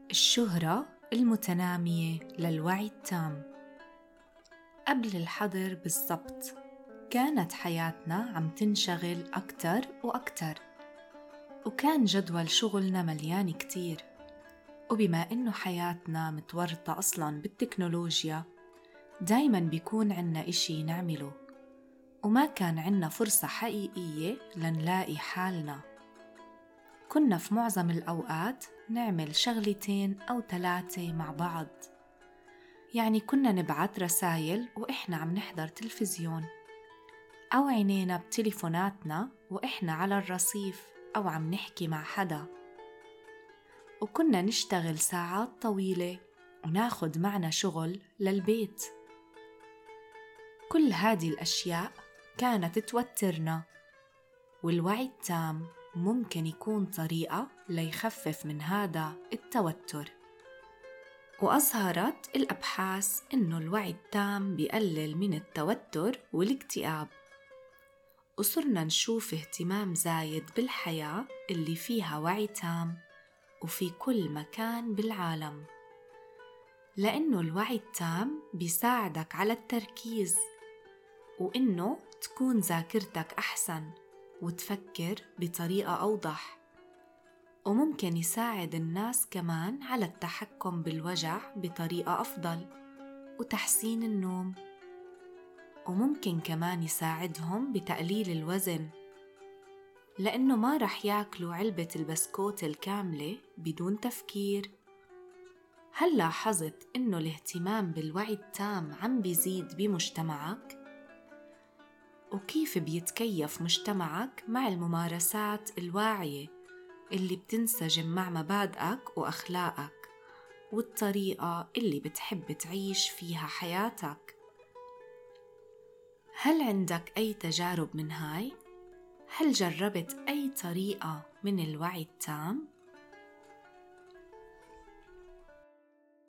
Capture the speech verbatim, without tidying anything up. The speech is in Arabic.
الشهرة المتنامية للوعي التام. قبل الحظر بالضبط كانت حياتنا عم تنشغل أكتر وأكتر، وكان جدول شغلنا مليان كتير، وبما إنه حياتنا متورطة أصلاً بالتكنولوجيا دايماً بيكون عنا إشي نعمله، وما كان عنا فرصة حقيقية لنلاقي حالنا. كنا في معظم الأوقات نعمل شغلتين أو ثلاثة مع بعض، يعني كنا نبعت رسايل وإحنا عم نحضر تلفزيون، أو عينينا بتليفوناتنا وإحنا على الرصيف أو عم نحكي مع حدا، وكنا نشتغل ساعات طويلة وناخد معنا شغل للبيت. كل هذه الأشياء كانت توترنا، والوعي التام ممكن يكون طريقة ليخفف من هذا التوتر. وأظهرت الأبحاث إنه الوعي التام بيقلل من التوتر والاكتئاب، وصرنا نشوف اهتمام زايد بالحياة اللي فيها وعي تام وفي كل مكان بالعالم، لأنه الوعي التام بيساعدك على التركيز، وإنه تكون ذاكرتك أحسن وتفكر بطريقة أوضح، وممكن يساعد الناس كمان على التحكم بالوجع بطريقة أفضل وتحسين النوم، وممكن كمان يساعدهم بتقليل الوزن، لأنه ما رح ياكلوا علبة البسكوت الكاملة بدون تفكير. هل لاحظت إنه الاهتمام بالوعي التام عم بيزيد بمجتمعك؟ وكيف بيتكيف مجتمعك مع الممارسات الواعية اللي بتنسجم مع مبادئك وأخلاقك والطريقة اللي بتحب تعيش فيها حياتك؟ هل عندك أي تجارب من هاي؟ هل جربت أي طريقة من الوعي التام؟